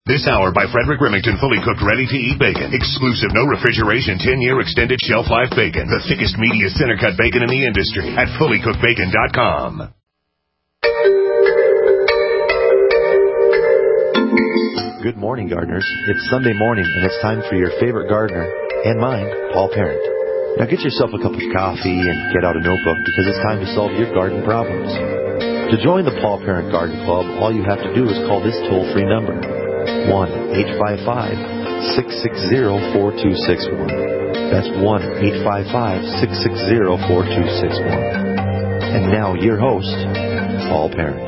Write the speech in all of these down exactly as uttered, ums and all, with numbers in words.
This hour by Frederick Remington, fully cooked, ready-to-eat bacon. Exclusive, no refrigeration, ten-year extended shelf life bacon. The thickest, meatiest, center-cut bacon in the industry at fully cooked bacon dot com. Good morning, gardeners. It's Sunday morning, and it's time for your favorite gardener, and mine, Paul Parent. Now get yourself a cup of coffee and get out a notebook, because it's time to solve your garden problems. To join the Paul Parent Garden Club, all you have to do is call this toll-free number, one eight five five, six six zero, four two six one. That's one eight five five, six six zero, four two six one. And now your host, Paul Parent.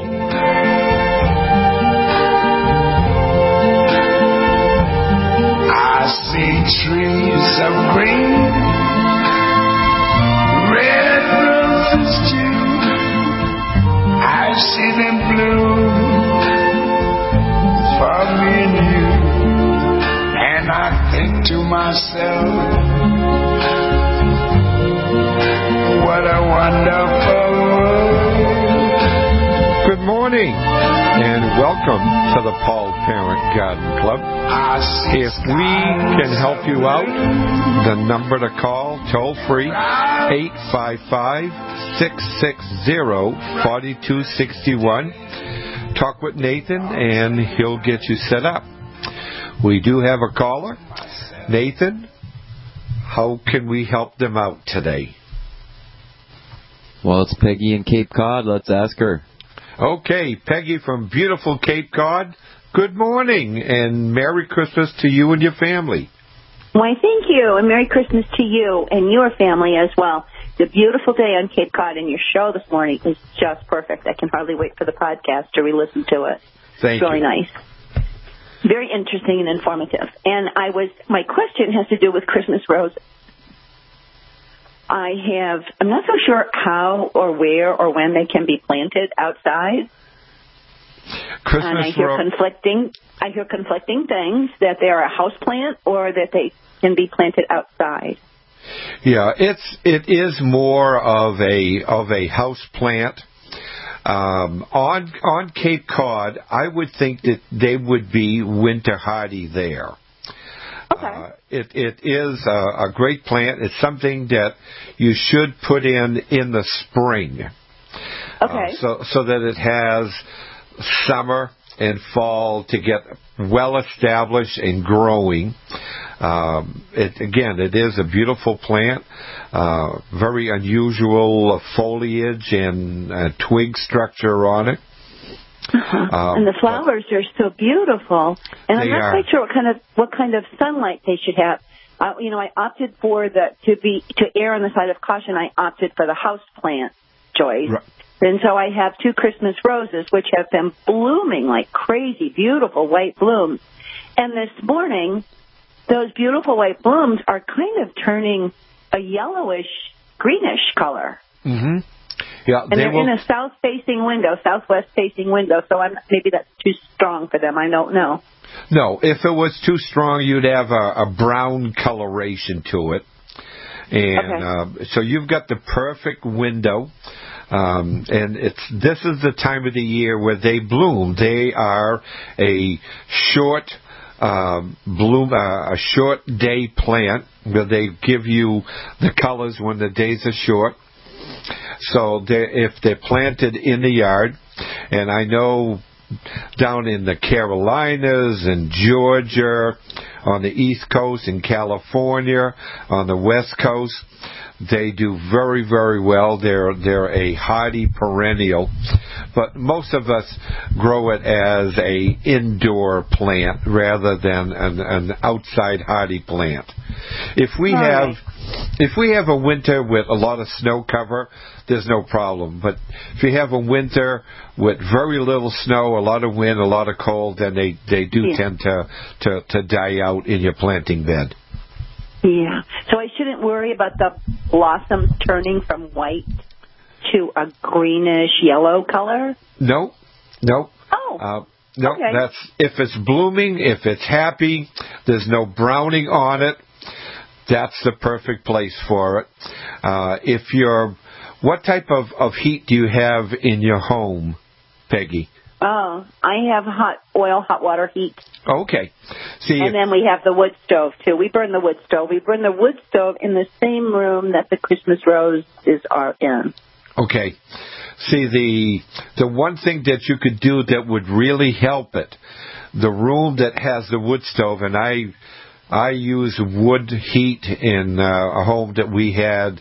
I see trees of green, red roses too. I see them bloom for me and you, and I think to myself, what a wonderful world. Good morning, and welcome to the Paul Parent Garden Club. If we can help you out, the number to call, toll free, eight five five, six six zero, four two six one. Talk with Nathan, and he'll get you set up. We do have a caller. Nathan, how can we help them out today? Well, it's Peggy in Cape Cod. Let's ask her. Okay, Peggy from beautiful Cape Cod. Good morning, and Merry Christmas to you and your family. Why, thank you, and Merry Christmas to you and your family as well. It's a beautiful day on Cape Cod, and your show this morning is just perfect. I can hardly wait for the podcast to re-listen to it. Thank it's really you. nice. Very interesting and informative. And I was, my question has to do with Christmas roses. I have, I'm not so sure how or where or when they can be planted outside. Christmas and I hear ro- conflicting, I hear conflicting things, that they are a house plant or that they can be planted outside. Yeah, it's it is more of a of a house plant. Um, on on Cape Cod, I would think that they would be winter hardy there. Okay. Uh, it it is a, a great plant. It's something that you should put in in the spring. Okay. Uh, so so that it has summer and fall to get well established and growing. Um, it, again, it is a beautiful plant, uh, very unusual foliage and uh, twig structure on it. Uh-huh. Um, and the flowers are so beautiful. And I'm not are. quite sure what kind of what kind of sunlight they should have. Uh, you know, I opted for the to be to err on the side of caution. I opted for the house plant choice. Right. And so I have two Christmas roses, which have been blooming like crazy, beautiful white blooms. And this morning, those beautiful white blooms are kind of turning a yellowish, greenish color. Mm-hmm. Yeah, and they they're will... in a south-facing window, southwest-facing window, so I'm, maybe that's too strong for them. I don't know. No, if it was too strong, you'd have a, a brown coloration to it. And okay. uh, so you've got the perfect window. Um, and it's this is the time of the year where they bloom. They are a short uh, bloom, uh, a short day plant where they give you the colors when the days are short. So they're, if they're planted in the yard, and I know down in the Carolinas and Georgia, on the East Coast, in California, on the West Coast, they do very, very well. They're they're a hardy perennial, but most of us grow it as a indoor plant rather than an, an outside hardy plant. If we All have right. if we have a winter with a lot of snow cover, there's no problem. But if you have a winter with very little snow, a lot of wind, a lot of cold, then they, they do yeah. tend to, to, to die out in your planting bed. Yeah. So I shouldn't worry about the blossoms turning from white to a greenish yellow color? No, no. Oh. Uh, no, okay. that's if it's blooming, if it's happy, there's no browning on it, that's the perfect place for it. Uh, if you're, what type of, of heat do you have in your home, Peggy? Oh, I have hot oil, hot water heat. Okay. See, and then we have the wood stove, too. We burn the wood stove. We burn the wood stove in the same room that the Christmas roses are in. Okay. See, the the one thing that you could do that would really help it, the room that has the wood stove, and I I use wood heat in uh, a home that we had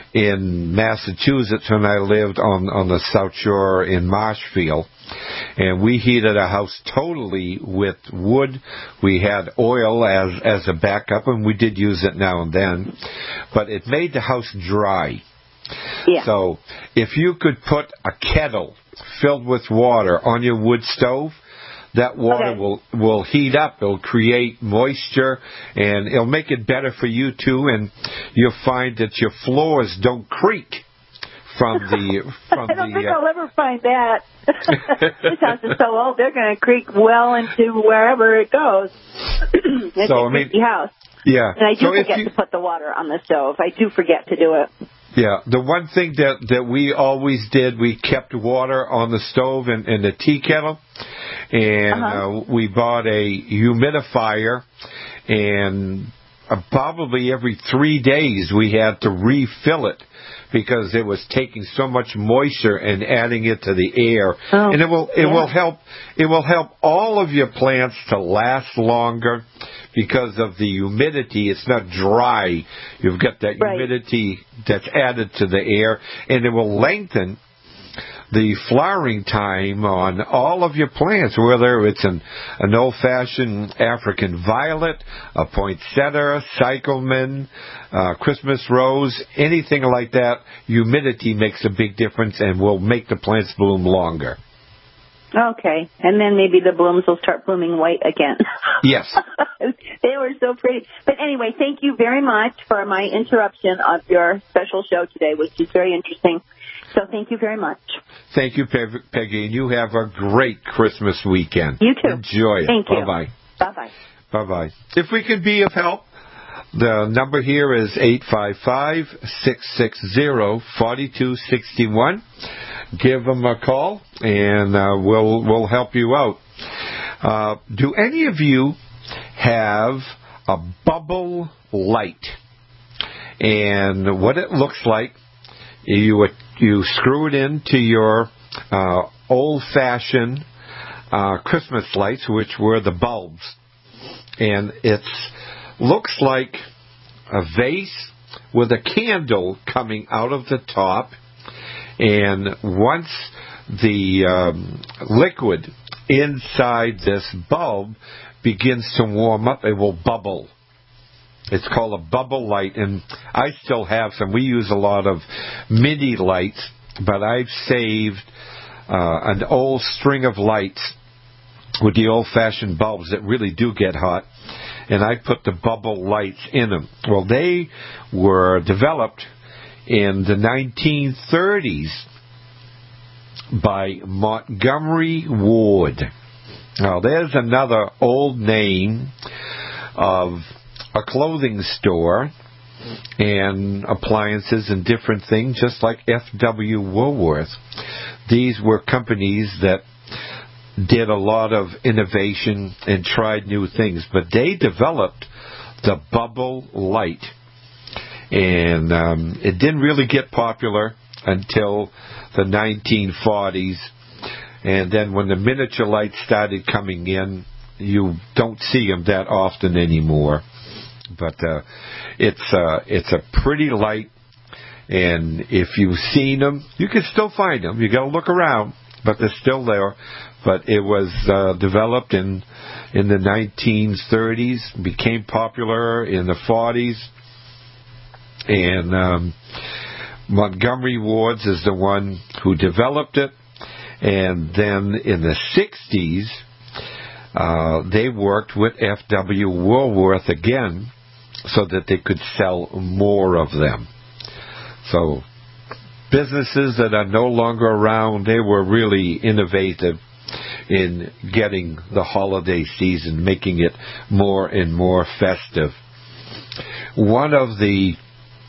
in Massachusetts when I lived on, on the South Shore in Marshfield. And we heated a house totally with wood. We had oil as, as a backup, and we did use it now and then. But it made the house dry. Yeah. So if you could put a kettle filled with water on your wood stove, that water okay. will, will heat up. It'll create moisture, and it'll make it better for you, too. And you'll find that your floors don't creak from the... From I don't the, think uh, I'll ever find that. This house is so old, they're going to creak well into wherever it goes. It's so, a I mean, creaky house. Yeah. And I do so forget you, to put the water on the stove. I do forget to do it. Yeah, the one thing that, that we always did, we kept water on the stove and, and the tea kettle, and uh-huh. uh, we bought a humidifier, and uh, probably every three days we had to refill it because it was taking so much moisture and adding it to the air. Oh, and it will it yeah. will help it will help all of your plants to last longer because of the humidity. It's not dry. You've got that right. humidity that's added to the air, and it will lengthen the flowering time on all of your plants, whether it's an, an old-fashioned African violet, a poinsettia, cyclamen, uh, Christmas rose, anything like that. Humidity makes a big difference and will make the plants bloom longer. Okay, and then maybe the blooms will start blooming white again. Yes. They were so pretty. But anyway, thank you very much for my interruption of your special show today, which is very interesting. So thank you very much. Thank you, Peggy, and you have a great Christmas weekend. You too. Enjoy it. Thank you. Bye-bye. Bye-bye. Bye-bye. If we can be of help, the number here is eight five five, six six zero, four two six one. Give them a call, and uh, we'll we'll help you out. Uh, do any of you have a bubble light? And what it looks like, you you screw it into your uh, old-fashioned uh, Christmas lights, which were the bulbs, and it looks like a vase with a candle coming out of the top. And once the um, liquid inside this bulb begins to warm up, it will bubble. It's called a bubble light, and I still have some. We use a lot of mini lights, but I've saved uh, an old string of lights with the old-fashioned bulbs that really do get hot, and I put the bubble lights in them. Well, they were developed in the nineteen thirties by Montgomery Ward. Now, there's another old name of a clothing store and appliances and different things, just like F W Woolworth. These were companies that did a lot of innovation and tried new things, but they developed the bubble light. And um, it didn't really get popular until the nineteen forties. And then when the miniature lights started coming in, you don't see them that often anymore. But uh, it's, uh, it's a pretty light. And if you've seen them, you can still find them. You got to look around, but they're still there. But it was uh, developed in in the nineteen thirties, became popular in the forties. And um, Montgomery Ward's is the one who developed it. And then in the sixties, uh, they worked with F W Woolworth again so that they could sell more of them. So businesses that are no longer around, they were really innovative in getting the holiday season, making it more and more festive. One of the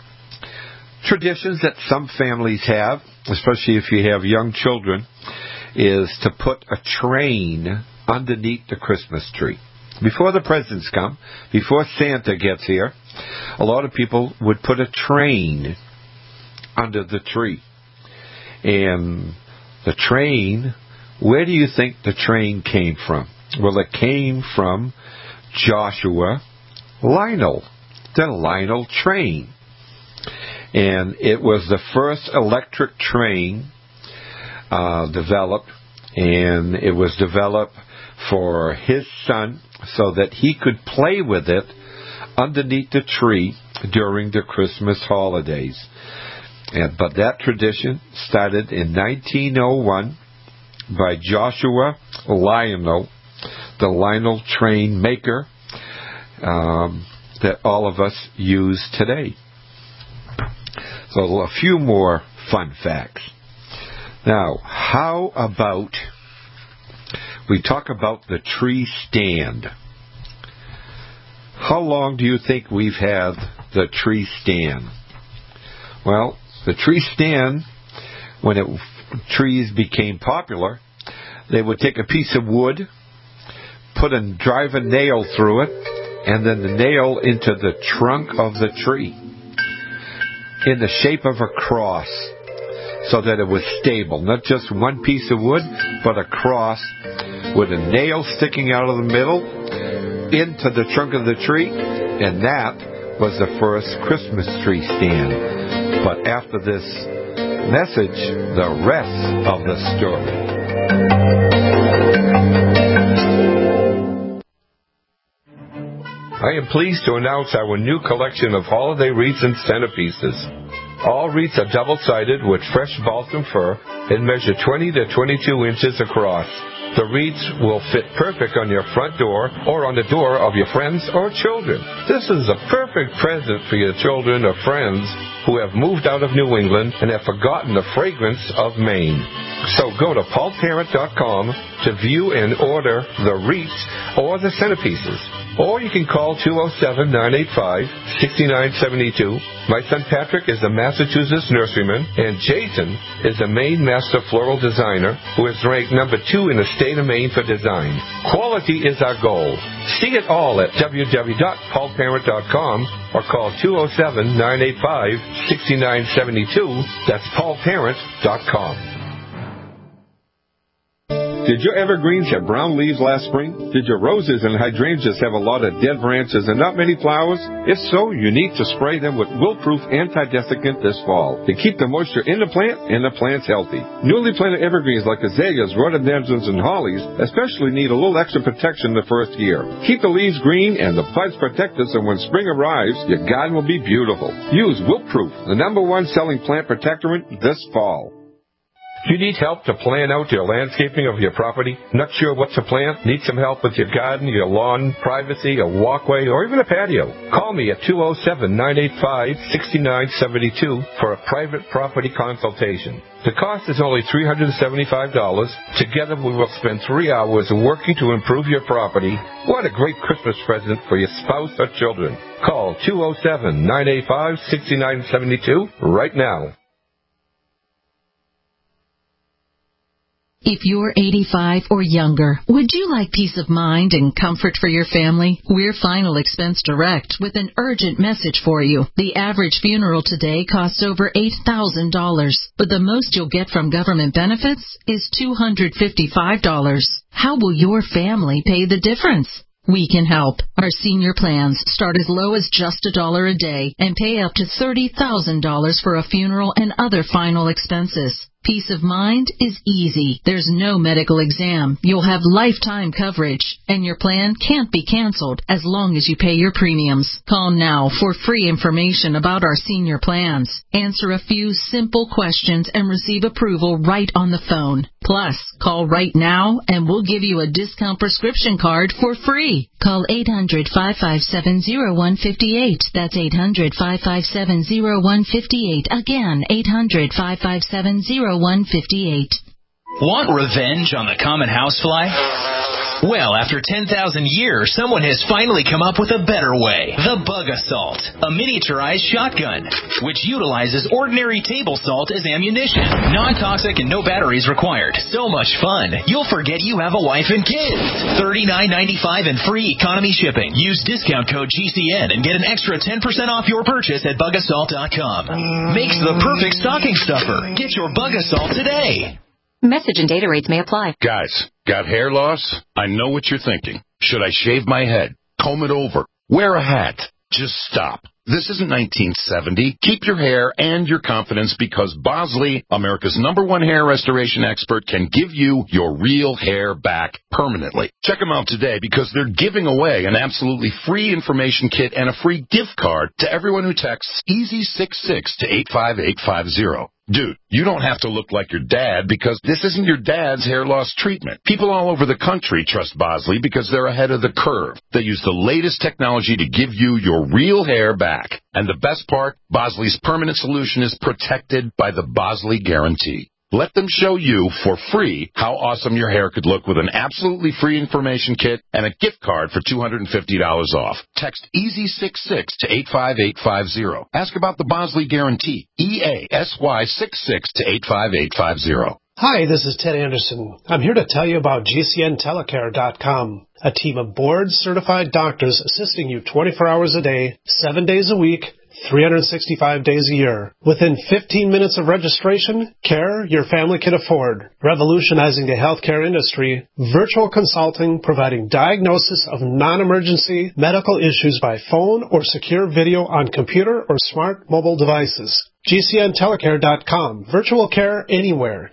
traditions that some families have, especially if you have young children, is to put a train underneath the Christmas tree. Before the presents come, before Santa gets here, a lot of people would put a train under the tree. And the train, where do you think the train came from? Well, it came from Joshua Lionel, the Lionel train. And it was the first electric train uh, developed, and it was developed for his son so that he could play with it underneath the tree during the Christmas holidays. And, but that tradition started in nineteen oh one by Joshua Lionel, the Lionel train maker um, that all of us use today. So a few more fun facts. Now, how about we talk about the tree stand? How long do you think we've had the tree stand? Well, the tree stand, when it, trees became popular, they would take a piece of wood, put a drive a nail through it, and then the nail into the trunk of the tree in the shape of a cross, so that it was stable. Not just one piece of wood, but a cross with a nail sticking out of the middle into the trunk of the tree, and that was the first Christmas tree stand. But after this message, the rest of the story. I am pleased to announce our new collection of holiday wreaths and centerpieces. All wreaths are double-sided with fresh balsam fir and measure twenty to twenty-two inches across. The wreaths will fit perfect on your front door or on the door of your friends or children. This is a perfect present for your children or friends who have moved out of New England and have forgotten the fragrance of Maine. So go to paul parent dot com to view and order the wreaths or the centerpieces. Or you can call two oh seven, nine eight five, six nine seven two. My son Patrick is a Massachusetts nurseryman, and Jason is a Maine Master Floral Designer who is ranked number two in the state of Maine for design. Quality is our goal. See it all at w w w dot paul parent dot com or call two oh seven, nine eight five, six nine seven two. That's paul parent dot com. Did your evergreens have brown leaves last spring? Did your roses and hydrangeas have a lot of dead branches and not many flowers? If so, you need to spray them with Wilt-Proof Anti-Desiccant this fall to keep the moisture in the plant and the plants healthy. Newly planted evergreens like azaleas, rhododendrons, and hollies especially need a little extra protection the first year. Keep the leaves green and the buds protected so when spring arrives, your garden will be beautiful. Use Wilt-Proof, the number one selling plant protectorant this fall. Do you need help to plan out your landscaping of your property? Not sure what to plant? Need some help with your garden, your lawn, privacy, a walkway, or even a patio? Call me at two oh seven, nine eight five, six nine seven two for a private property consultation. The cost is only three hundred seventy-five dollars. Together we will spend three hours working to improve your property. What a great Christmas present for your spouse or children. Call two oh seven, nine eight five, six nine seven two right now. If you're eighty-five or younger, would you like peace of mind and comfort for your family? We're Final Expense Direct with an urgent message for you. The average funeral today costs over eight thousand dollars, but the most you'll get from government benefits is two hundred fifty-five dollars. How will your family pay the difference? We can help. Our senior plans start as low as just a dollar a day and pay up to thirty thousand dollars for a funeral and other final expenses. Peace of mind is easy. There's no medical exam. You'll have lifetime coverage, and your plan can't be canceled as long as you pay your premiums. Call now for free information about our senior plans. Answer a few simple questions and receive approval right on the phone. Plus, call right now and we'll give you a discount prescription card for free. Call eight hundred, five five seven, oh one five eight. That's eight hundred, five five seven, oh one five eight. Again, eight hundred, five five seven, oh one five eight. Want revenge on the common housefly? Well, after ten thousand years, someone has finally come up with a better way. The Bug Assault, a miniaturized shotgun, which utilizes ordinary table salt as ammunition. Non-toxic and no batteries required. So much fun, you'll forget you have a wife and kids. thirty-nine ninety-five and free economy shipping. Use discount code G C N and get an extra ten percent off your purchase at bug assault dot com. Makes the perfect stocking stuffer. Get your Bug Assault today. Message and data rates may apply. Guys, got hair loss? I know what you're thinking. Should I shave my head? Comb it over? Wear a hat? Just stop. This isn't nineteen seventy. Keep your hair and your confidence because Bosley, America's number one hair restoration expert, can give you your real hair back permanently. Check them out today because they're giving away an absolutely free information kit and a free gift card to everyone who texts easy six six to eight five eight five zero. Dude, you don't have to look like your dad because this isn't your dad's hair loss treatment. People all over the country trust Bosley because they're ahead of the curve. They use the latest technology to give you your real hair back. And the best part, Bosley's permanent solution is protected by the Bosley Guarantee. Let them show you for free how awesome your hair could look with an absolutely free information kit and a gift card for two hundred fifty dollars off. Text easy six six to eight five eight five zero. Ask about the Bosley Guarantee. E A S Y six six to eight five eight five zero. Hi, this is Ted Anderson. I'm here to tell you about G C N telecare dot com, a team of board-certified doctors assisting you twenty-four hours a day, seven days a week, three hundred sixty-five days a year. Within fifteen minutes of registration, care your family can afford. Revolutionizing the healthcare industry, virtual consulting providing diagnosis of non-emergency medical issues by phone or secure video on computer or smart mobile devices. G C N telecare dot com. Virtual care anywhere.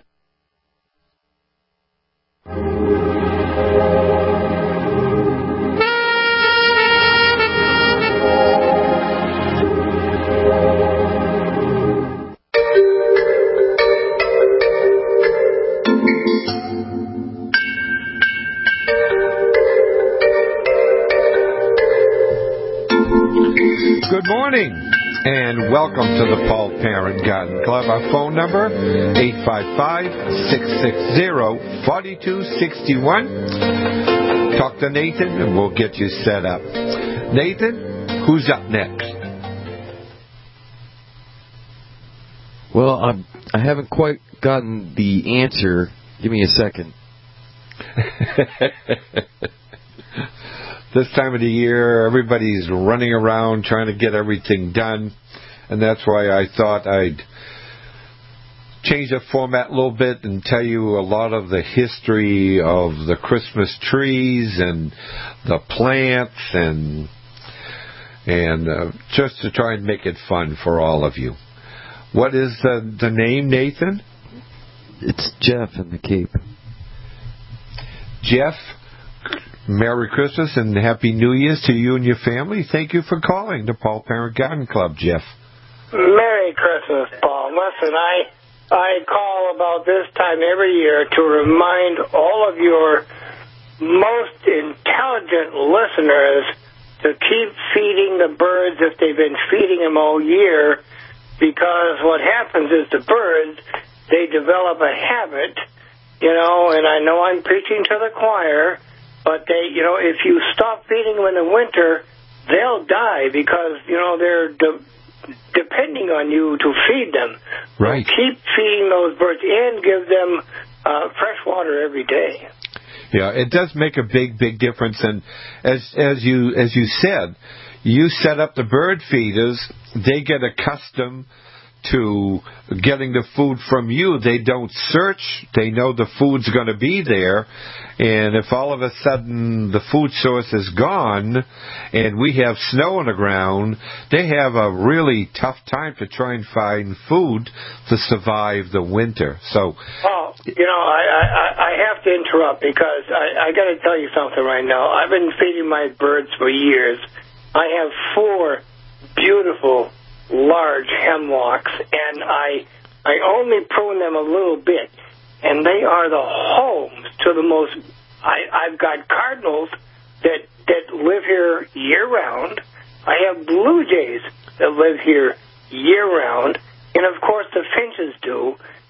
Good morning, and welcome to the Paul Parent Garden Club. Our phone number, eight five five, six six zero, four two six one. Talk to Nathan, and we'll get you set up. Nathan, who's up next? Well, I'm, I haven't quite gotten the answer. Give me a second. This time of the year, everybody's running around trying to get everything done, and that's why I thought I'd change the format a little bit and tell you a lot of the history of the Christmas trees and the plants, and and uh, just to try and make it fun for all of you. What is the, the name, Nathan? It's Jeff in the Cape. Jeff, Merry Christmas and Happy New Year's to you and your family. Thank you for calling the Paul Parent Garden Club, Jeff. Merry Christmas, Paul. Listen, I I call about this time every year to remind all of your most intelligent listeners to keep feeding the birds if they've been feeding them all year, because what happens is the birds, they develop a habit, you know, and I know I'm preaching to the choir, but they, you know, if you stop feeding them in the winter, they'll die because, you know, they're de- depending on you to feed them. Right. So keep feeding those birds and give them uh, fresh water every day. Yeah, it does make a big, big difference. And as as you as you said, you set up the bird feeders, they get accustomed to getting the food from you. They don't search. They know the food's going to be there. And if all of a sudden the food source is gone and we have snow on the ground, they have a really tough time to try and find food to survive the winter. So, well, you know, I, I, I have to interrupt because I, I got to tell you something right now. I've been feeding my birds for years. I have four beautiful large hemlocks, and I I only prune them a little bit, and they are the homes to the most. I, I've got cardinals that that live here year round. I have blue jays that live here year round, and of course the finches do.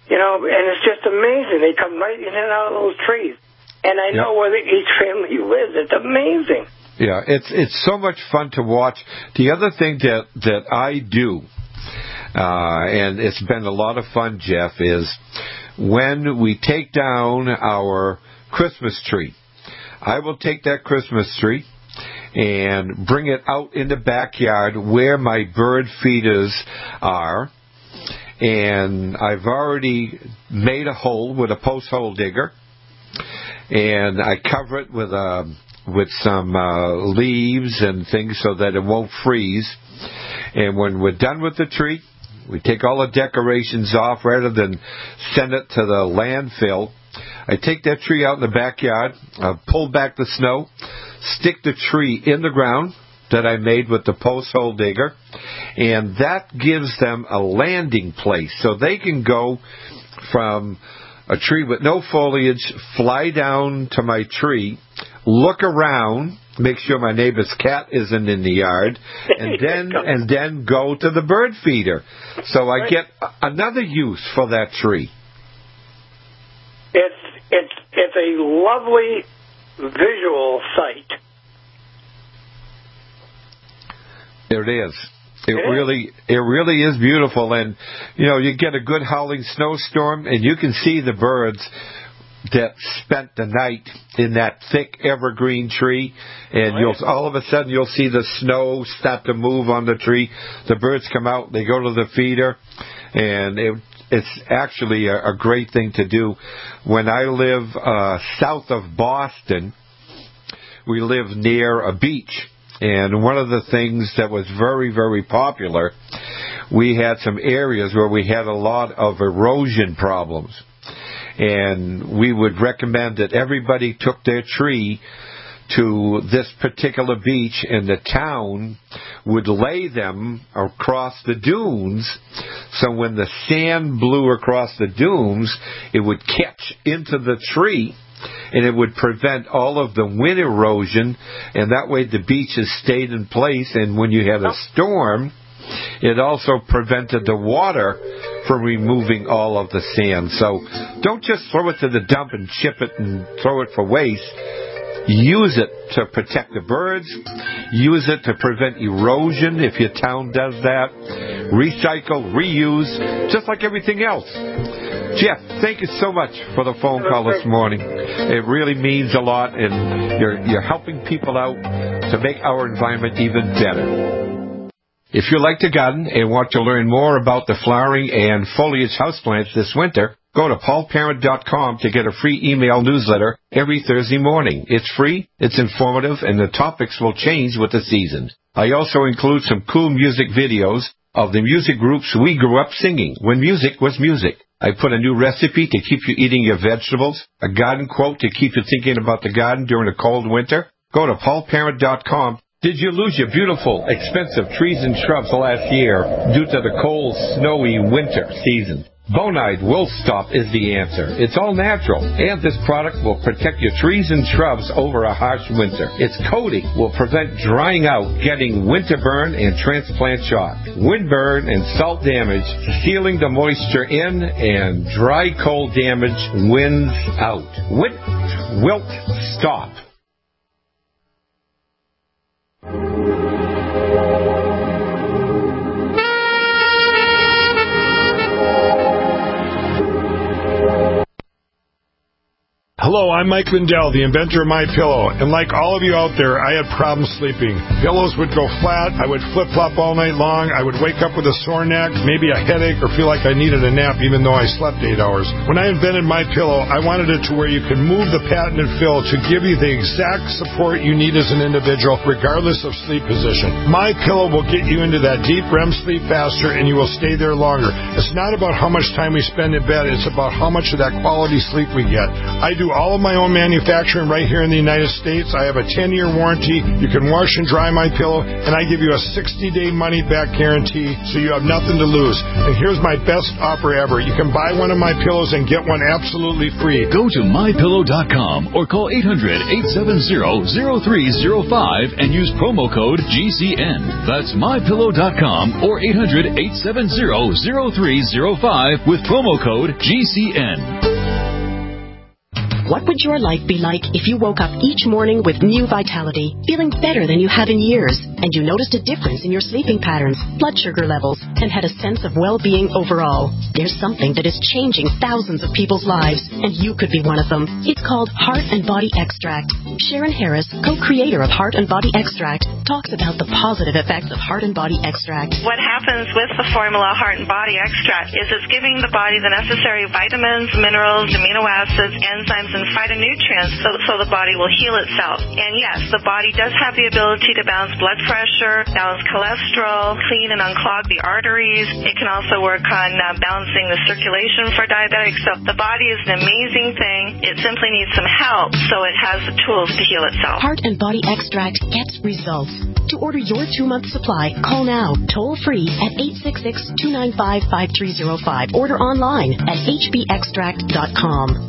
You know, and it's just amazing. They come right in and out of those trees. And I know yep. where each family lives. It's amazing. Yeah, it's it's so much fun to watch. The other thing that, that I do, uh, and it's been a lot of fun, Jeff, is when we take down our Christmas tree. I will take that Christmas tree and bring it out in the backyard where my bird feeders are. And I've already made a hole with a post hole digger. And I cover it with a, with some uh, leaves and things so that it won't freeze. And when we're done with the tree, we take all the decorations off rather than send it to the landfill. I take that tree out in the backyard, I pull back the snow, stick the tree in the ground that I made with the post hole digger, and that gives them a landing place. So they can go from a tree with no foliage, fly down to my tree, look around, make sure my neighbor's cat isn't in the yard, and then and then go to the bird feeder. So I get another use for that tree. It's it's it's a lovely visual sight. It is. It really, it really is beautiful, and you know, you get a good howling snowstorm, and you can see the birds that spent the night in that thick evergreen tree, and you'll all of a sudden you'll see the snow start to move on the tree. The birds come out, they go to the feeder, and it, it's actually a, a great thing to do. When I live uh, south of Boston, we live near a beach. And one of the things that was very, very popular, we had some areas where we had a lot of erosion problems. And we would recommend that everybody took their tree to this particular beach, and the town would lay them across the dunes, so when the sand blew across the dunes, it would catch into the tree, and it would prevent all of the wind erosion, and that way the beaches stayed in place, and when you had a storm, it also prevented the water from removing all of the sand. So don't just throw it to the dump and chip it and throw it for waste. Use it to protect the birds. Use it to prevent erosion if your town does that. Recycle, reuse, just like everything else. Jeff, thank you so much for the phone call this morning. It really means a lot, and you're, you're helping people out to make our environment even better. If you like to garden and want to learn more about the flowering and foliage houseplants this winter, go to paul parent dot com to get a free email newsletter every Thursday morning. It's free, it's informative, and the topics will change with the seasons. I also include some cool music videos of the music groups we grew up singing when music was music. I put a new recipe to keep you eating your vegetables, a garden quote to keep you thinking about the garden during a cold winter. Go to paul parent dot com. Did you lose your beautiful, expensive trees and shrubs last year due to the cold, snowy winter season? Bonide Will Stop is the answer. It's all natural, and this product will protect your trees and shrubs over a harsh winter. Its coating will prevent drying out, getting winter burn and transplant shock, wind burn and salt damage, sealing the moisture in, and dry cold damage winds out. Wit, wilt, stop. Hello, I'm Mike Lindell, the inventor of MyPillow, and like all of you out there, I had problems sleeping. Pillows would go flat, I would flip-flop all night long, I would wake up with a sore neck, maybe a headache, or feel like I needed a nap even though I slept eight hours. When I invented MyPillow, I wanted it to where you could move the patented fill to give you the exact support you need as an individual, regardless of sleep position. MyPillow will get you into that deep R E M sleep faster, and you will stay there longer. It's not about how much time we spend in bed, it's about how much of that quality sleep we get. I do all all of my own manufacturing right here in the United States. I have a ten-year warranty. You can wash and dry my pillow, and I give you a sixty-day money-back guarantee, so you have nothing to lose. And here's my best offer ever. You can buy one of my pillows and get one absolutely free. Go to my pillow dot com or call eight hundred, eight seven zero, zero three zero five and use promo code G C N. That's my pillow dot com or eight hundred, eight seven zero, zero three zero five with promo code G C N. What would your life be like if you woke up each morning with new vitality, feeling better than you have in years, and you noticed a difference in your sleeping patterns, blood sugar levels, and had a sense of well-being overall? There's something that is changing thousands of people's lives, and you could be one of them. It's called Heart and Body Extract. Sharon Harris, co-creator of Heart and Body Extract, talks about the positive effects of Heart and Body Extract. What happens with the formula Heart and Body Extract is it's giving the body the necessary vitamins, minerals, amino acids, enzymes, and phytonutrients so, so the body will heal itself. And yes, the body does have the ability to balance blood pressure, balance cholesterol, clean and unclog the arteries. It can also work on uh, balancing the circulation for diabetics. So the body is an amazing thing. It simply needs some help, so it has the tools to heal itself. Heart and Body Extract gets results. To order your two-month supply, call now, toll-free at eight six six, two nine five, five three zero five. Order online at h b extract dot com.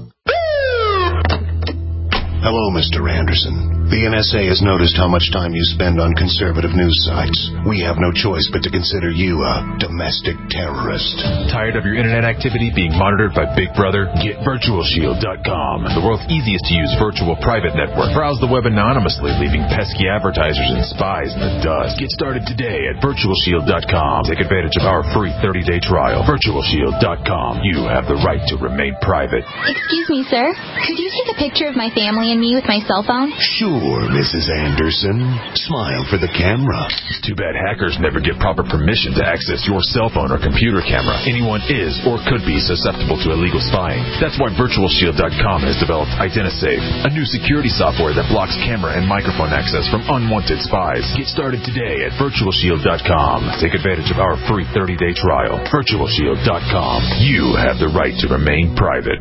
Hello, Mister Anderson. The N S A has noticed how much time you spend on conservative news sites. We have no choice but to consider you a domestic terrorist. Tired of your internet activity being monitored by Big Brother? Get virtual shield dot com, the world's easiest to use virtual private network. Browse the web anonymously, leaving pesky advertisers and spies in the dust. Get started today at virtual shield dot com. Take advantage of our free thirty-day trial. virtual shield dot com. You have the right to remain private. Excuse me, sir. Could you take a picture of my family and me with my cell phone? Sure, Missus Anderson. Smile for the camera. Too bad hackers never get proper permission to access your cell phone or computer camera. Anyone is or could be susceptible to illegal spying. That's why virtual shield dot com has developed IdentiSafe, a new security software that blocks camera and microphone access from unwanted spies. Get started today at virtual shield dot com. Take advantage of our free thirty-day trial. virtual shield dot com. You have the right to remain private.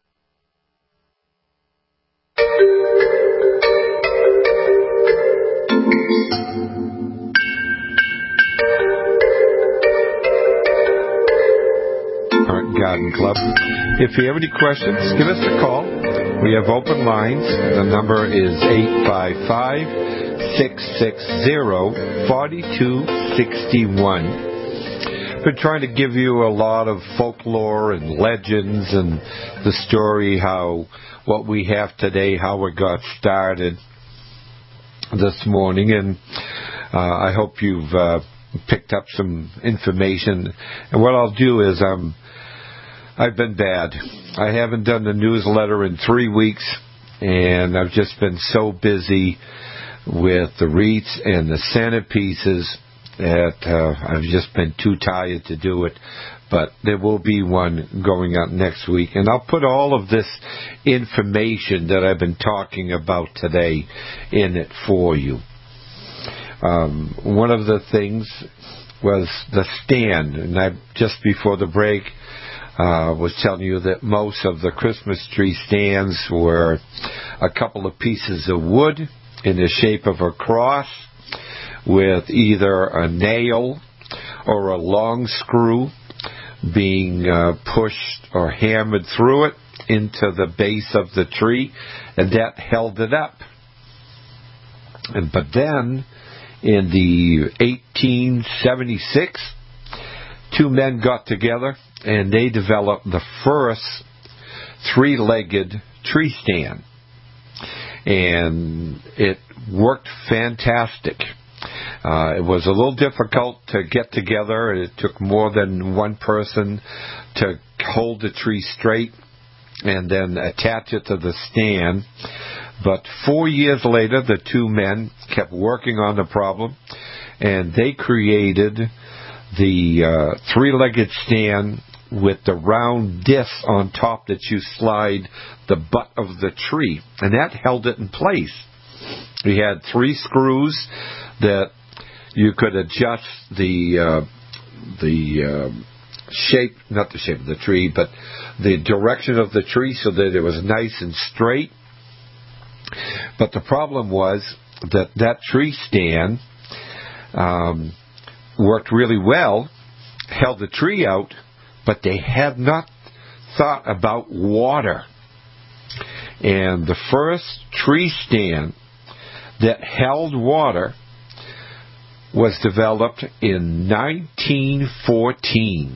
Garden Club. If you have any questions, give us a call. We have open lines. The number is eight five five, six six zero, four two six one. Been trying to give you a lot of folklore and legends and the story how what we have today, how it got started this morning, and uh, I hope you've uh, picked up some information. And what I'll do is I'm I've been bad. I haven't done the newsletter in three weeks, and I've just been so busy with the wreaths and the centerpieces that uh, I've just been too tired to do it. But there will be one going out next week, and I'll put all of this information that I've been talking about today in it for you. Um, one of the things was the stand, and I just before the break Uh, was telling you that most of the Christmas tree stands were a couple of pieces of wood in the shape of a cross with either a nail or a long screw being uh, pushed or hammered through it into the base of the tree, and that held it up. And, but then in the eighteen seventy-six, two men got together and they developed the first three-legged tree stand. And it worked fantastic. Uh, it was a little difficult to get together. It took more than one person to hold the tree straight and then attach it to the stand. But four years later, the two men kept working on the problem, and they created the uh, three-legged stand with the round disc on top that you slide the butt of the tree, and that held it in place. We had three screws that you could adjust the uh, the uh, shape, not the shape of the tree, but the direction of the tree so that it was nice and straight. But the problem was that that tree stand um, worked really well, held the tree out, but they had not thought about water. And the first tree stand that held water was developed in nineteen fourteen.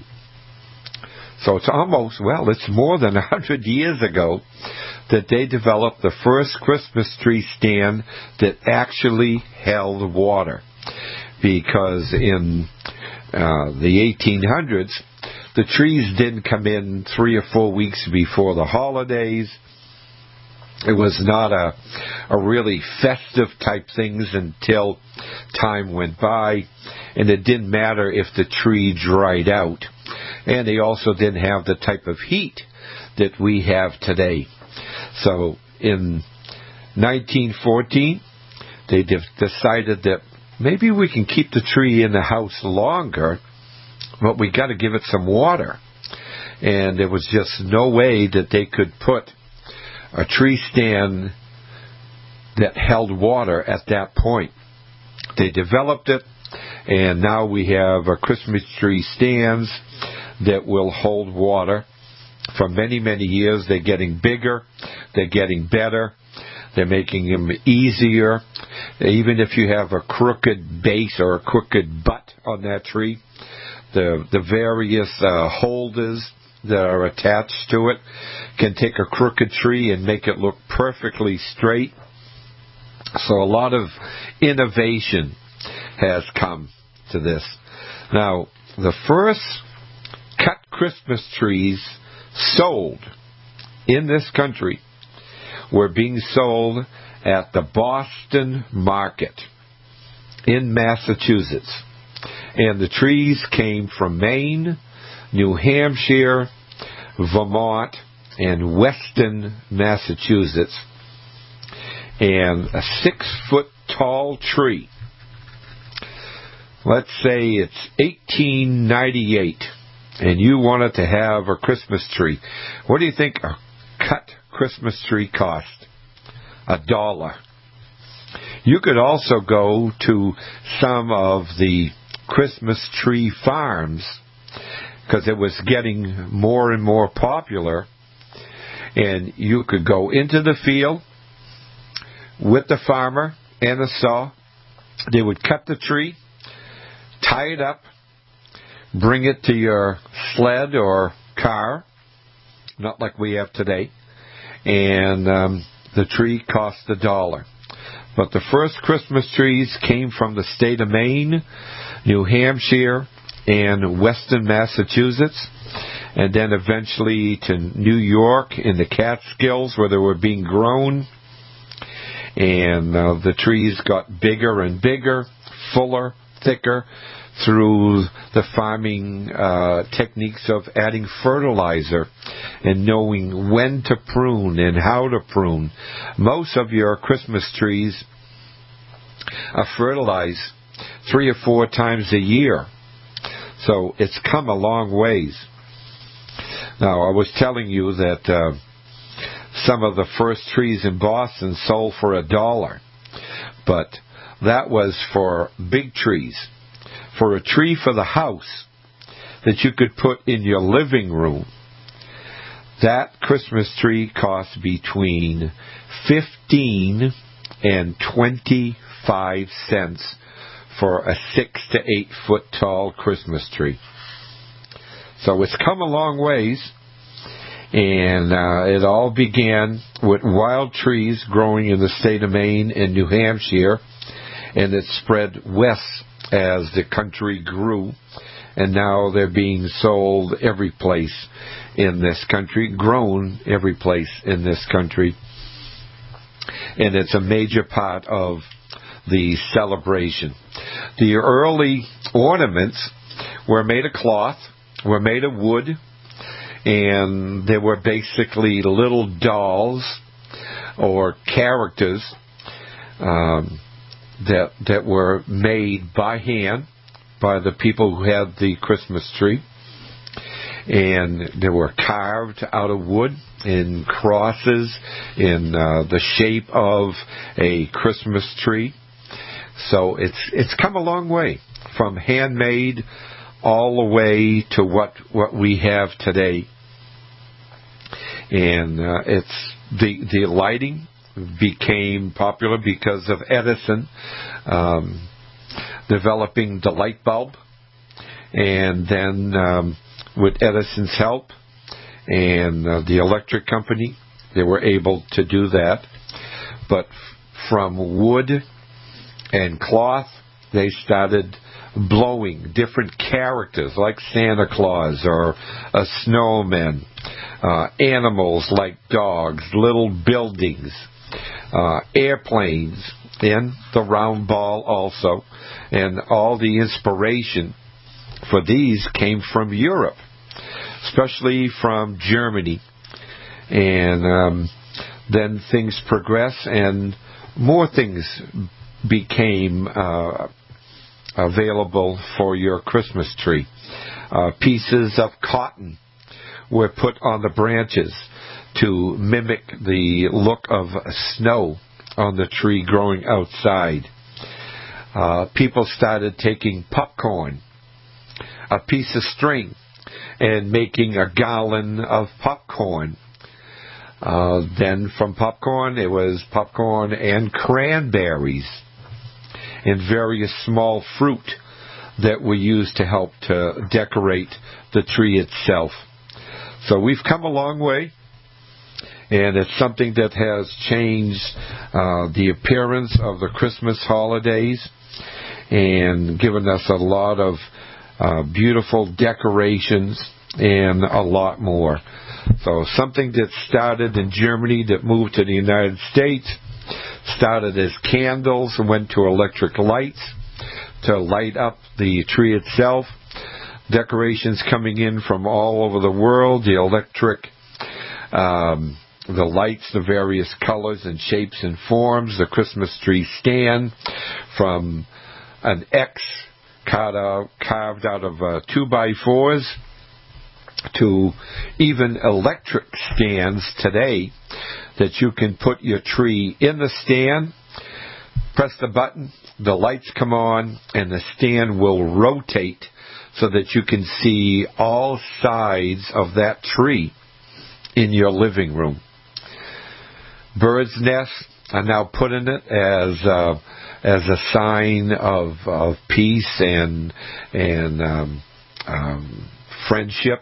So it's almost, well, it's more than one hundred years ago that they developed the first Christmas tree stand that actually held water. Because in uh, the eighteen hundreds, the trees didn't come in three or four weeks before the holidays. It was not a, a really festive type things until time went by, and it didn't matter if the tree dried out. And they also didn't have the type of heat that we have today. So in nineteen fourteen, they de- decided that maybe we can keep the tree in the house longer, but we got to give it some water. And there was just no way that they could put a tree stand that held water at that point. They developed it, and now we have a Christmas tree stands that will hold water for many, many years. They're getting bigger. They're getting better. They're making them easier. Even if you have a crooked base or a crooked butt on that tree, the the various uh, holders that are attached to it can take a crooked tree and make it look perfectly straight. So a lot of innovation has come to this. Now, the first cut Christmas trees sold in this country were being sold at the Boston Market in Massachusetts. And the trees came from Maine, New Hampshire, Vermont, and Weston, Massachusetts. And a six-foot tall tree. Let's say it's eighteen ninety-eight, and you wanted to have a Christmas tree. What do you think a cut Christmas tree cost? A dollar. You could also go to some of the Christmas tree farms, because it was getting more and more popular, and you could go into the field with the farmer and a saw. They would cut the tree, tie it up, bring it to your sled or car, not like we have today, and um, the tree cost a dollar. But the first Christmas trees came from the state of Maine, New Hampshire, and Western Massachusetts, and then eventually to New York in the Catskills where they were being grown. And uh, the trees got bigger and bigger, fuller, thicker, through the farming uh, techniques of adding fertilizer and knowing when to prune and how to prune. Most of your Christmas trees are fertilized three or four times a year. So it's come a long ways. Now, I was telling you that uh, some of the first trees in Boston sold for a dollar, but that was for big trees. For a tree for the house that you could put in your living room, that Christmas tree cost between fifteen and twenty-five cents for a six to eight foot tall Christmas tree. So it's come a long ways, and uh, it all began with wild trees growing in the state of Maine and New Hampshire, and it spread west as the country grew, and now they're being sold every place in this country, grown every place in this country, and it's a major part of the celebration. The early ornaments were made of cloth, were made of wood, and they were basically little dolls or characters um, that that were made by hand by the people who had the Christmas tree. and they were carved out of wood in crosses in uh, the shape of a Christmas tree. So it's it's come a long way from handmade all the way to what what we have today. And uh, it's the the lighting became popular because of Edison um, developing the light bulb, and then um, with Edison's help and uh, the electric company, they were able to do that. But from wood and cloth, they started blowing different characters like Santa Claus or a snowman, uh, animals like dogs, little buildings, uh, airplanes, and the round ball also. And all the inspiration for these came from Europe, especially from Germany. And um, then things progress and more things became uh, available for your Christmas tree. Uh, pieces of cotton were put on the branches to mimic the look of snow on the tree growing outside. Uh, people started taking popcorn, a piece of string, and making a gallon of popcorn. Uh, then from popcorn, it was popcorn and cranberries and various small fruit that were used to help to decorate the tree itself. So we've come a long way, and it's something that has changed uh, the appearance of the Christmas holidays and given us a lot of uh, beautiful decorations and a lot more. So something that started in Germany that moved to the United States, started as candles and went to electric lights to light up the tree itself. Decorations coming in from all over the world, the electric, um, the lights, the various colors and shapes and forms, the Christmas tree stand from an X carved out, carved out of uh, two by fours to even electric stands today that you can put your tree in the stand, press the button, the lights come on, and the stand will rotate so that you can see all sides of that tree in your living room. Birds' nests are now put in it as uh, as a sign of of peace and and um, um, friendship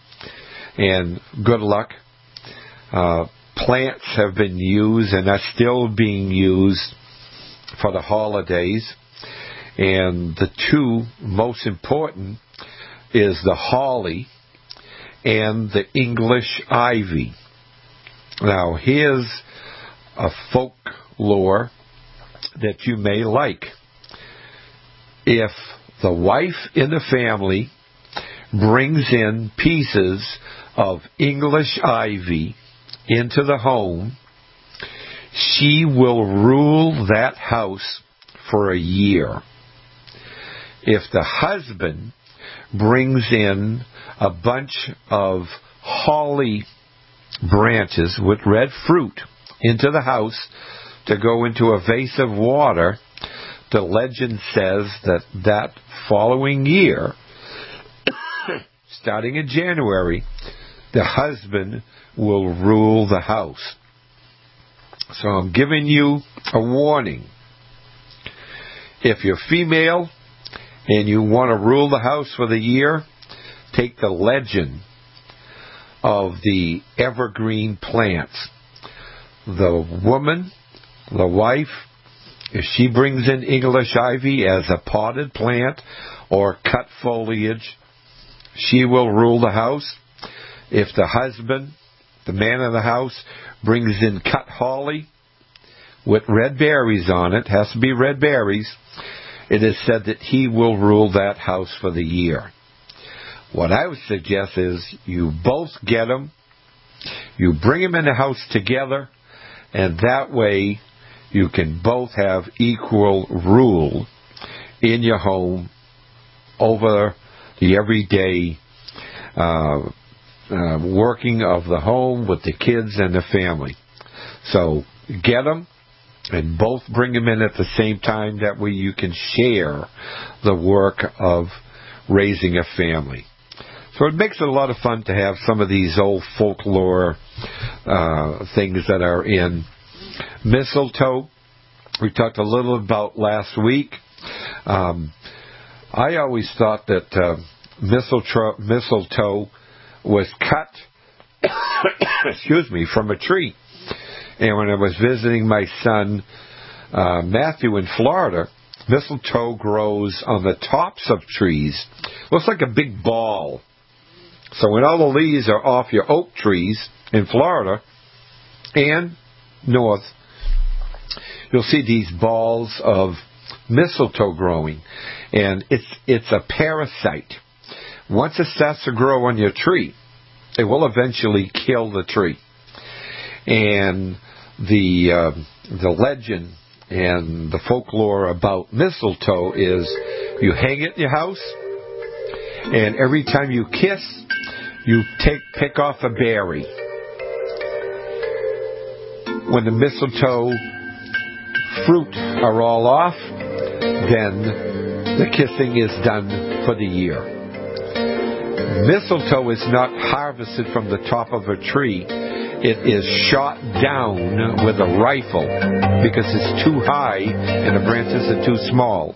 and good luck. Uh, plants have been used and are still being used for the holidays. And the two most important is the holly and the English ivy. Now, here's a folklore that you may like. If the wife in the family brings in pieces of English ivy into the home, she will rule that house for a year. If the husband brings in a bunch of holly branches with red fruit into the house to go into a vase of water, the legend says that that following year, starting in January, the husband will rule the house. So I'm giving you a warning. If you're female and you want to rule the house for the year, take the legend of the evergreen plants. The woman, the wife, if she brings in English ivy as a potted plant or cut foliage, she will rule the house. If the husband, the man of the house, brings in cut holly with red berries on it, has to be red berries, it is said that he will rule that house for the year. What I would suggest is you both get them, you bring them in the house together, and that way you can both have equal rule in your home over the everyday uh, uh, working of the home with the kids and the family. So get them and both bring them in at the same time. That way you can share the work of raising a family. So it makes it a lot of fun to have some of these old folklore uh, things that are in mistletoe. We talked a little about last week. Um, I always thought that uh, mistletoe, mistletoe was cut, excuse me, from a tree. And when I was visiting my son uh, Matthew in Florida, mistletoe grows on the tops of trees. Looks like a big ball. So when all the leaves are off your oak trees in Florida and north, you'll see these balls of mistletoe growing. And it's it's a parasite. Once it starts to grow on your tree, it will eventually kill the tree. And the uh, the legend and the folklore about mistletoe is you hang it in your house, and every time you kiss, you take pick off a berry. When the mistletoe fruit are all off, then the kissing is done for the year. Mistletoe is not harvested from the top of a tree. It is shot down with a rifle because it's too high and the branches are too small.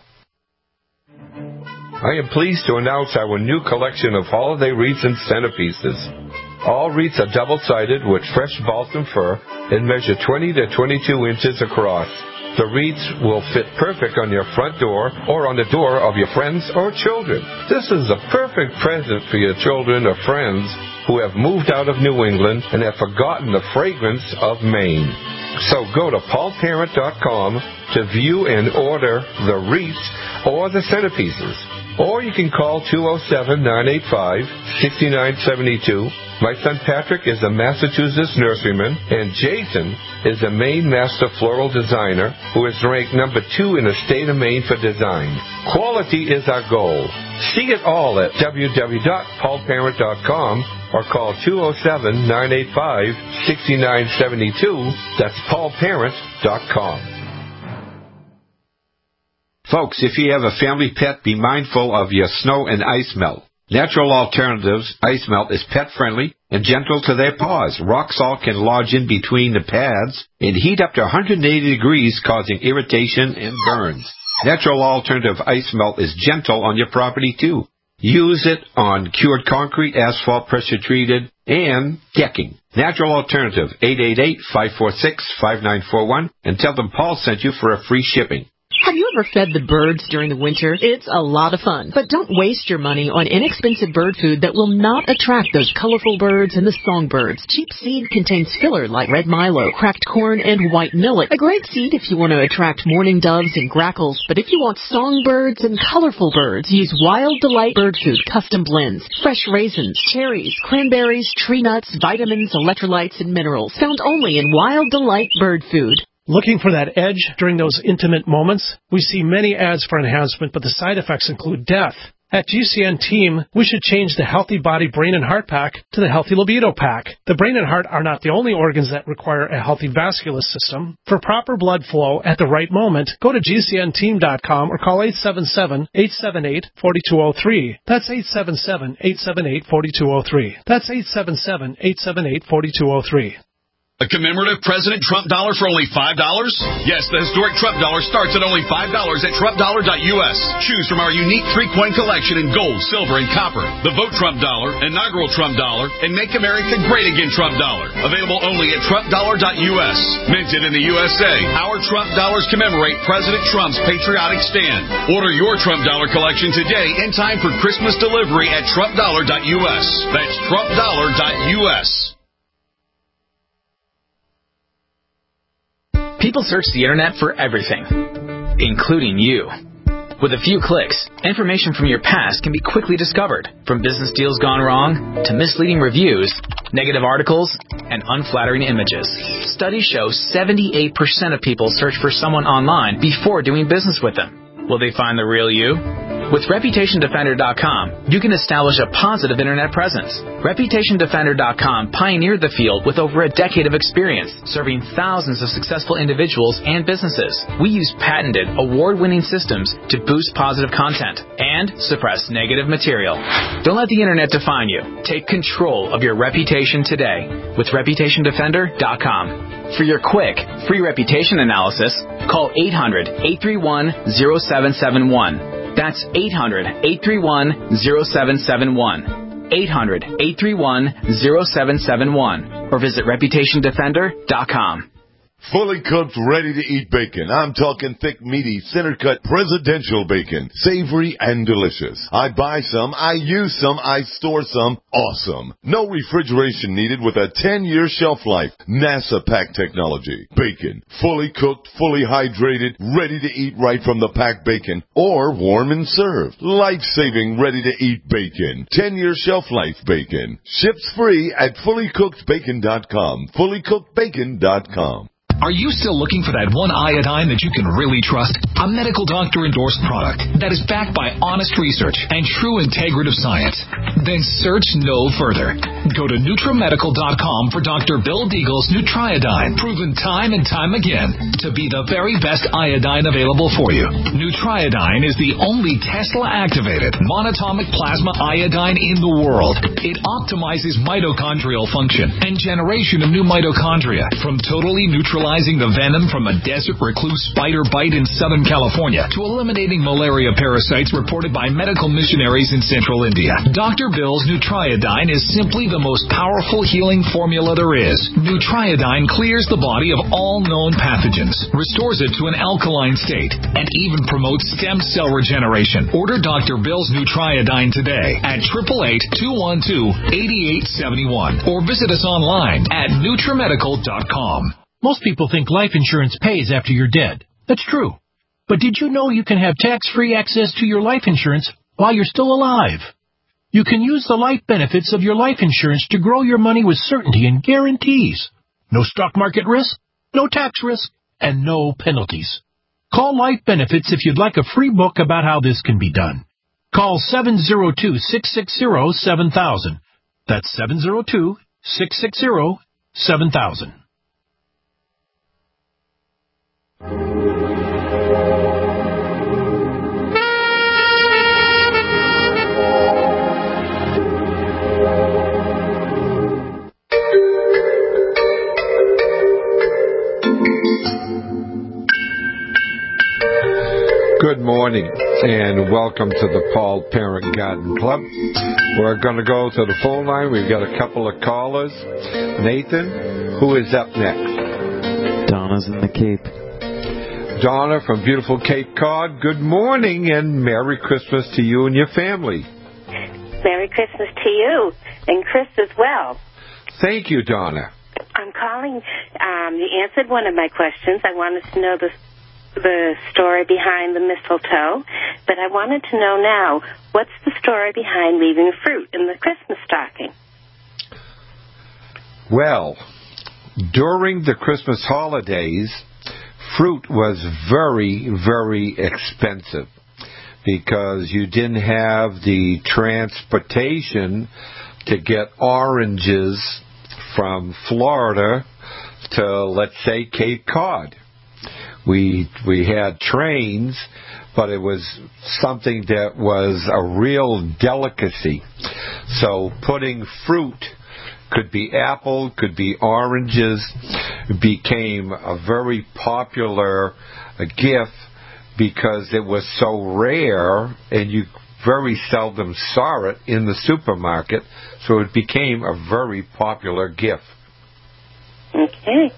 I am pleased to announce our new collection of holiday wreaths and centerpieces. All wreaths are double-sided with fresh balsam fir and measure twenty to twenty-two inches across. The wreaths will fit perfect on your front door or on the door of your friends or children. This is a perfect present for your children or friends who have moved out of New England and have forgotten the fragrance of Maine. So go to paul parent dot com to view and order the wreaths or the centerpieces. Or you can call two oh seven, nine eight five, six nine seven two. My son Patrick is a Massachusetts nurseryman, and Jason is a Maine Master Floral Designer who is ranked number two in the state of Maine for design. Quality is our goal. See it all at w w w dot paul parent dot com or call two oh seven, nine eight five, six nine seven two. That's paul parent dot com. Folks, if you have a family pet, be mindful of your snow and ice melt. Natural Alternatives Ice Melt is pet-friendly and gentle to their paws. Rock salt can lodge in between the pads and heat up to one hundred eighty degrees, causing irritation and burns. Natural Alternative Ice Melt is gentle on your property, too. Use it on cured concrete, asphalt, pressure-treated, and decking. Natural Alternative, eight eight eight, five four six, five nine four one, and tell them Paul sent you for a free shipping. Have you ever fed the birds during the winter? It's a lot of fun. But don't waste your money on inexpensive bird food that will not attract those colorful birds and the songbirds. Cheap seed contains filler like red milo, cracked corn, and white millet. A great seed if you want to attract mourning doves and grackles. But if you want songbirds and colorful birds, use Wild Delight Bird Food Custom Blends. Fresh raisins, cherries, cranberries, tree nuts, vitamins, electrolytes, and minerals. Found only in Wild Delight Bird Food. Looking for that edge during those intimate moments? We see many ads for enhancement, but the side effects include death. At G C N Team, we should change the Healthy Body Brain and Heart Pack to the Healthy Libido Pack. The brain and heart are not the only organs that require a healthy vascular system. For proper blood flow at the right moment, go to G C N team dot com or call eight seven seven, eight seven eight, four two zero three. That's eight seven seven, eight seven eight, four two zero three. That's eight seven seven, eight seven eight, four two zero three. A commemorative President Trump dollar for only five dollars? Yes, the historic Trump dollar starts at only five dollars at trump dollar dot u s. Choose from our unique three-coin collection in gold, silver, and copper. The Vote Trump dollar, inaugural Trump dollar, and Make America Great Again Trump dollar. Available only at trump dollar dot u s. Minted in the U S A, our Trump dollars commemorate President Trump's patriotic stand. Order your Trump dollar collection today in time for Christmas delivery at trump dollar dot u s. That's trump dollar dot u s. People search the internet for everything, including you. With a few clicks, information from your past can be quickly discovered, from business deals gone wrong to misleading reviews, negative articles, and unflattering images. Studies show seventy-eight percent of people search for someone online before doing business with them. Will they find the real you? With Reputation Defender dot com, you can establish a positive Internet presence. Reputation Defender dot com pioneered the field with over a decade of experience, serving thousands of successful individuals and businesses. We use patented, award-winning systems to boost positive content and suppress negative material. Don't let the Internet define you. Take control of your reputation today with Reputation Defender dot com. For your quick, free reputation analysis, call eight hundred, eight three one, zero seven seven one. That's eight hundred, eight three one, zero seven seven one. eight hundred, eight three one, zero seven seven one. Or visit Reputation Defender dot com. Fully cooked, ready-to-eat bacon. I'm talking thick, meaty, center-cut, presidential bacon. Savory and delicious. I buy some, I use some, I store some. Awesome. No refrigeration needed with a ten-year shelf life. NASA pack technology. Bacon. Fully cooked, fully hydrated, ready to eat right from the packed bacon. Or warm and served. Life-saving, ready-to-eat bacon. ten-year shelf life bacon. Ships free at fully cooked bacon dot com. fully cooked bacon dot com. Are you still looking for that one iodine that you can really trust? A medical doctor-endorsed product that is backed by honest research and true integrative science? Then search no further. Go to NutriMedical dot com for Doctor Bill Deagle's Nutriodine, proven time and time again to be the very best iodine available for you. Nutriodine is the only Tesla-activated monatomic plasma iodine in the world. It optimizes mitochondrial function and generation of new mitochondria from totally neutralizing the venom from a desert recluse spider bite in Southern California to eliminating malaria parasites reported by medical missionaries in central India. Doctor Bill's Nutriodine is simply the most powerful healing formula there is. Nutriodine clears the body of all known pathogens, restores it to an alkaline state, and even promotes stem cell regeneration. Order Doctor Bill's Nutriodine today at eight eight eight, two one two, eight eight seven one or visit us online at NutriMedical dot com. Most people think life insurance pays after you're dead. That's true. But did you know you can have tax-free access to your life insurance while you're still alive? You can use the life benefits of your life insurance to grow your money with certainty and guarantees. No stock market risk, no tax risk, and no penalties. Call Life Benefits if you'd like a free book about how this can be done. Call seven zero two, six six zero, seven thousand. That's seven zero two, six six zero, seven thousand. Good morning, and welcome to the Paul Parent Garden Club. We're going to go to the phone line. We've got a couple of callers. Nathan, who is up next? Donna's in the Cape. Donna from beautiful Cape Cod, good morning, and Merry Christmas to you and your family. Merry Christmas to you, and Chris as well. Thank you, Donna. I'm calling, um, you answered one of my questions. I wanted to know the the story behind the mistletoe, but I wanted to know now, what's the story behind leaving fruit in the Christmas stocking? Well, during the Christmas holidays, fruit was very, very expensive because you didn't have the transportation to get oranges from Florida to, let's say, Cape Cod. We we had trains, but it was something that was a real delicacy. So putting fruit, could be apple, could be oranges, became a very popular uh, gift because it was so rare and you very seldom saw it in the supermarket. So it became a very popular gift. Okay.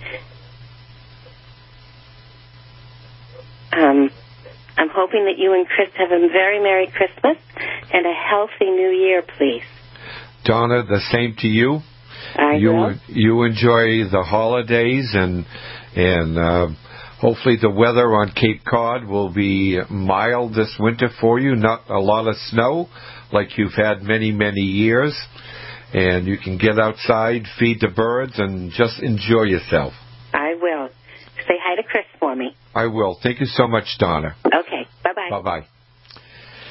Um, I'm hoping that you and Chris have a very Merry Christmas and a healthy New Year, please. Donna, the same to you. I you will. You enjoy the holidays, and and uh, hopefully the weather on Cape Cod will be mild this winter for you. Not a lot of snow like you've had many, many years. And you can get outside, feed the birds, and just enjoy yourself. I will. Say hi to Chris for me. I will. Thank you so much, Donna. Okay. Bye-bye. Bye-bye.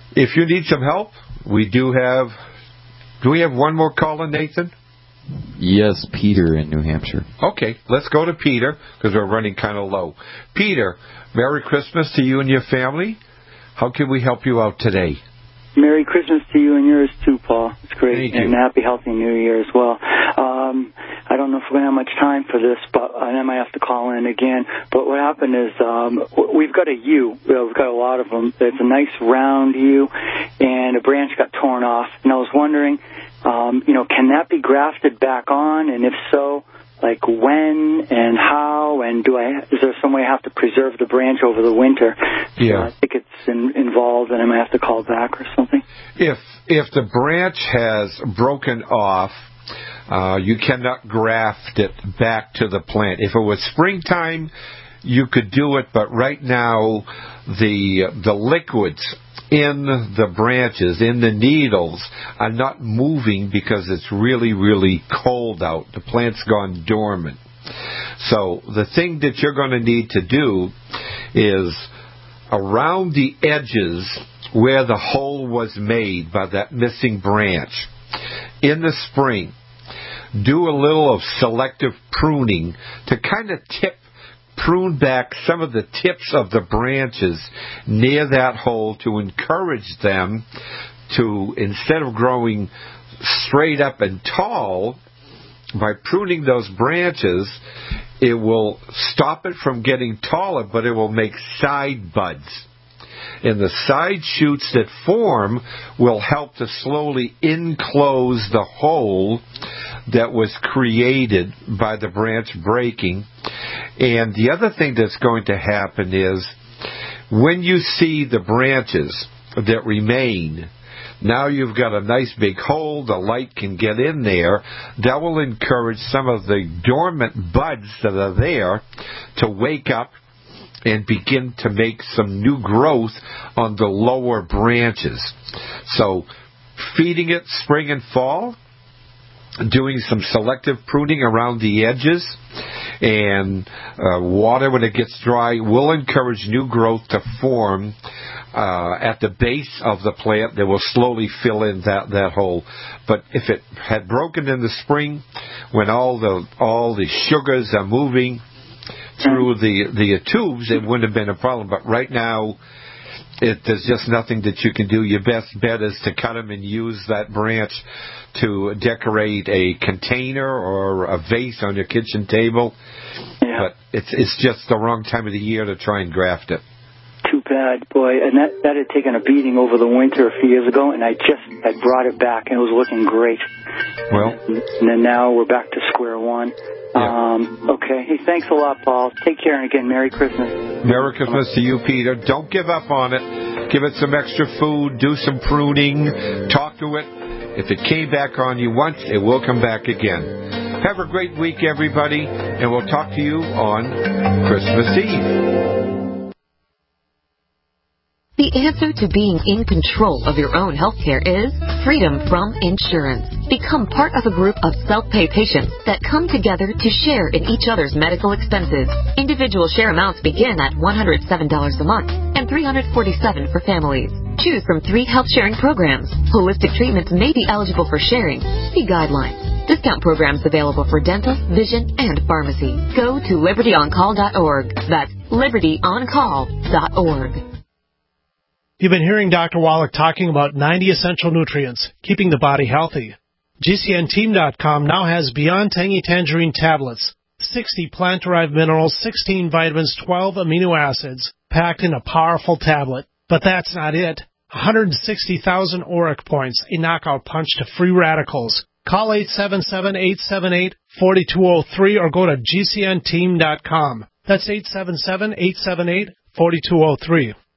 if you need some help, we do have, do we have one more caller, Nathan? Yes, Peter in New Hampshire. Okay, let's go to Peter, because we're running kind of low. Peter, Merry Christmas to you and your family. How can we help you out today? Merry Christmas to you and yours, too, Paul. It's great. Thank and you. Happy, healthy New Year as well. Um, I don't know if we're going to have much time for this, but I might have to call in again. But what happened is um, we've got a yew. We've got a lot of them. It's a nice round yew, and a branch got torn off. And I was wondering, um, you know, can that be grafted back on? And if so, like when and how, and do I? Is there some way I have to preserve the branch over the winter? Yeah. So I think it's in, involved, and I might have to call back or something. If if the branch has broken off, uh, you cannot graft it back to the plant. If it was springtime, you could do it, but right now the the liquids in the branches, in the needles, are not moving because it's really, really cold out. The plant's gone dormant. So the thing that you're going to need to do is around the edges where the hole was made by that missing branch, in the spring, do a little of selective pruning to kind of tip prune back some of the tips of the branches near that hole to encourage them to, instead of growing straight up and tall, by pruning those branches, it will stop it from getting taller, but it will make side buds. And the side shoots that form will help to slowly enclose the hole that was created by the branch breaking. And the other thing that's going to happen is when you see the branches that remain, now you've got a nice big hole, the light can get in there. That will encourage some of the dormant buds that are there to wake up and begin to make some new growth on the lower branches. So feeding it spring and fall, doing some selective pruning around the edges, and uh, water when it gets dry will encourage new growth to form uh, at the base of the plant that will slowly fill in that, that hole. But if it had broken in the spring, when all the all the sugars are moving through the, the tubes, it wouldn't have been a problem. But right now, it, there's just nothing that you can do. Your best bet is to cut them and use that branch to decorate a container or a vase on your kitchen table. Yeah. But it's it's just the wrong time of the year to try and graft it. Too bad, boy. And that, that had taken a beating over the winter a few years ago, and I just had brought it back, and it was looking great. Well. And then now we're back to square one. Yeah. Um, okay. Hey, thanks a lot, Paul. Take care, and again, Merry Christmas. Merry Christmas to you, Peter. Don't give up on it. Give it some extra food. Do some pruning. Talk to it. If it came back on you once, it will come back again. Have a great week, everybody, and we'll talk to you on Christmas Eve. The answer to being in control of your own health care is freedom from insurance. Become part of a group of self-pay patients that come together to share in each other's medical expenses. Individual share amounts begin at one hundred seven dollars a month and three hundred forty-seven dollars for families. Choose from three health sharing programs. Holistic treatments may be eligible for sharing. See guidelines. Discount programs available for dental, vision, and pharmacy. Go to liberty on call dot org. That's liberty on call dot org. You've been hearing Doctor Wallach talking about ninety essential nutrients, keeping the body healthy. G C N team dot com now has Beyond Tangy Tangerine tablets, sixty plant-derived minerals, sixteen vitamins, twelve amino acids, packed in a powerful tablet. But that's not it. one hundred sixty thousand auric points, a knockout punch to free radicals. Call eight seven seven, eight seven eight, four two zero three or go to G C N team dot com. That's eight seven seven, eight seven eight, four two zero three.